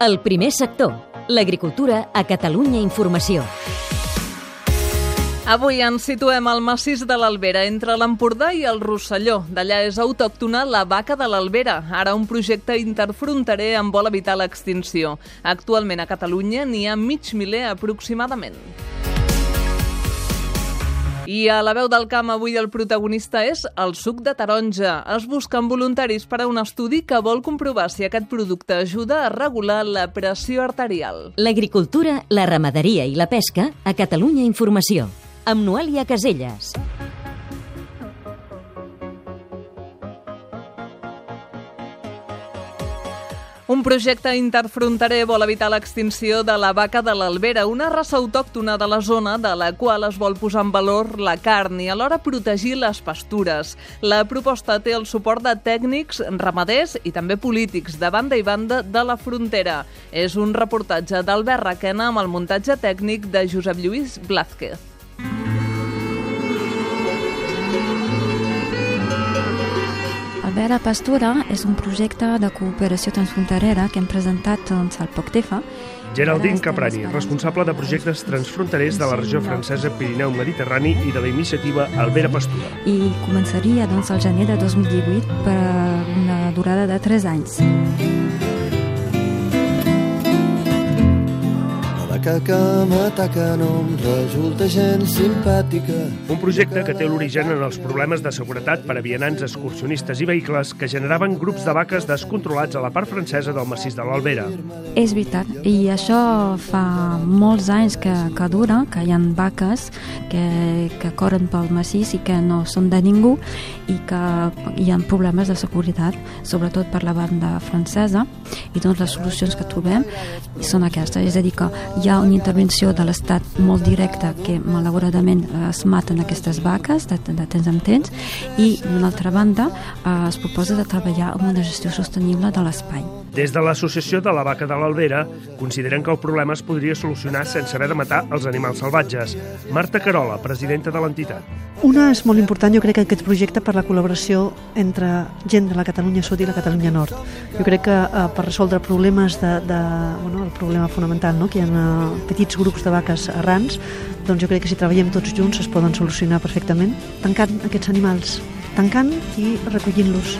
El primer sector, l'agricultura a Catalunya Informació. Avui ens situem al massís de l'Albera, entre l'Empordà i el Rosselló. D'allà és autòctona la vaca de l'Albera, ara un projecte interfronterer en vol evitar l'extinció. Actualment a Catalunya n'hi ha mig miler aproximadament. I a la veu del camp avui el protagonista és el suc de taronja. Es busquen voluntaris per a un estudi que vol comprovar si aquest producte ajuda a regular la pressió arterial. L'agricultura, la ramaderia i la pesca a Catalunya Informació. Amb Noelia Caselles. Un projecte interfronterer vol evitar l'extinció de la vaca de l'Albera, una raça autòctona de la zona de la qual es vol posar en valor la carn i alhora protegir les pastures. La proposta té el suport de tècnics, ramaders i també polítics de banda i banda de la frontera. És un reportatge d'Albert Requena amb el muntatge tècnic de Josep Lluís Blázquez. Albera Pastura és un projecte de cooperació transfronterera que hem presentat al POCTEFA. Geraldine Caprani, responsable de projectes transfronterers de la regió francesa Pirineu-Mediterrani i de la iniciativa Albera Pastura. I començaria al gener de 2018 per una durada de 3 anys. Que m'ataca no em resulta gens simpàtica. Un projecte que té l'origen en els problemes de seguretat per a vianants, excursionistes i vehicles que generaven grups de vaques descontrolats a la part francesa del massís de l'Albera. És veritat, i això fa molts anys que dura, que hi ha vaques que corren pel massís i que no són de ningú i que hi ha problemes de seguretat, sobretot per la banda francesa, i doncs les solucions que trobem són aquestes, és a dir, que hi ha una intervenció de l'Estat molt directa que malauradament es maten aquestes vaques de temps en temps i d'una altra banda es proposa de treballar amb una gestió sostenible de l'espai. Des de l'Associació de la Vaca de l'Albera consideren que el problema es podria solucionar sense haver de matar els animals salvatges. Marta Carola, presidenta de l'entitat. Una és molt important, jo crec, que aquest projecte per la col·laboració entre gent de la Catalunya Sud i la Catalunya Nord. Jo crec que per resoldre problemes el problema fonamental, no? Que hi ha petits grups de vaques errants, doncs jo crec que si treballem tots junts es poden solucionar perfectament, tancant aquests animals, tancant i recollint-los.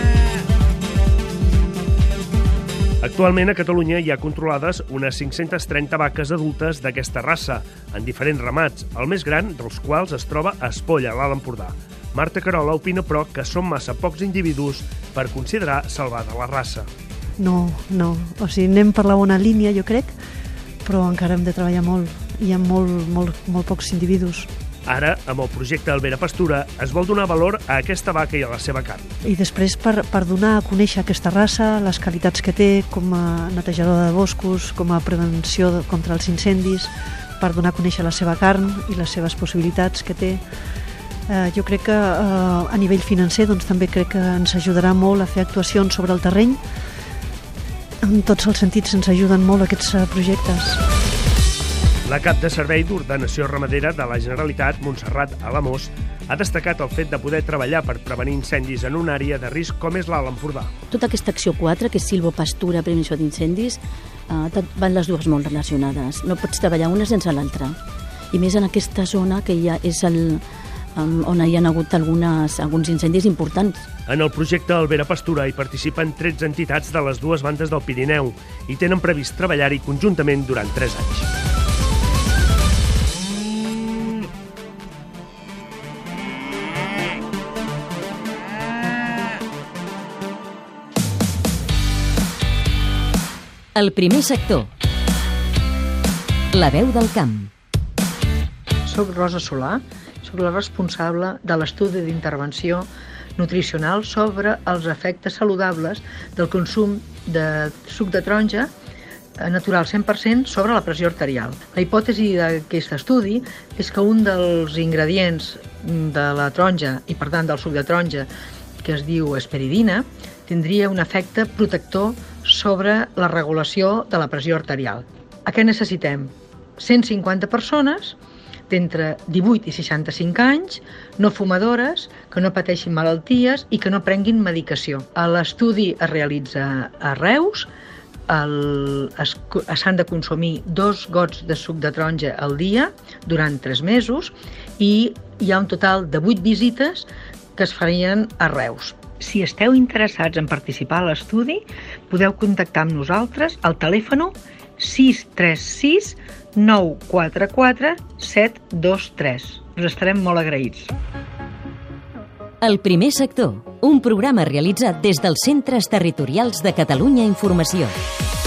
Actualment a Catalunya hi ha controlades unes 530 vaques adultes d'aquesta raça, en diferents ramats, el més gran dels quals es troba a Espolla, a l'Alt Empordà. Marta Carola opina, però, que són massa pocs individus per considerar salvada la raça. No, o sigui, anem per la bona línia, jo crec, però encara hem de treballar molt. Hi ha molt pocs individus. Ara, amb el projecte Albera Pastura, es vol donar valor a aquesta vaca i a la seva carn. I després per donar a conèixer aquesta raça, les qualitats que té com a netejador de boscos, com a prevenció contra els incendis, per donar a conèixer la seva carn i les seves possibilitats que té. Jo crec que a nivell financer doncs, també crec que ens ajudarà molt a fer actuacions sobre el terreny. En tots els sentits ens ajuden molt aquests projectes. La cap de Servei d'Ordenació Ramadera de la Generalitat, Montserrat Alamós, ha destacat el fet de poder treballar per prevenir incendis en una àrea de risc com és l'Alt Empordà. Tota aquesta acció 4, que és silvopastura, prevenció d'incendis, van les dues molt relacionades. No pots treballar una sense l'altra. I més en aquesta zona que ja és on hi ha hagut alguns incendis importants. En el projecte Albera Pastura hi participen 13 entitats de les dues bandes del Pirineu i tenen previst treballar-hi conjuntament durant 3 anys. El primer sector. La veu del camp. Soc Rosa Solà, soc la responsable de l'estudi d'intervenció nutricional sobre els efectes saludables del consum de suc de taronja natural 100% sobre la pressió arterial. La hipòtesi d'aquest estudi és que un dels ingredients de la taronja i per tant del suc de taronja, que es diu hesperidina, tindria un efecte protector sobre la regulació de la pressió arterial. A què necessitem? 150 persones d'entre 18 i 65 anys, no fumadores, que no pateixin malalties i que no prenguin medicació. L'estudi es realitza a Reus, s'han de consumir 2 gots de suc de taronja al dia durant 3 mesos i hi ha un total de 8 visites que es farien a Reus. Si esteu interessats en participar a l'estudi, podeu contactar amb nosaltres al telèfon 636 944 723. Us estarem molt agraïts. El primer sector, un programa realitzat des dels Centres Territorials de Catalunya Informació.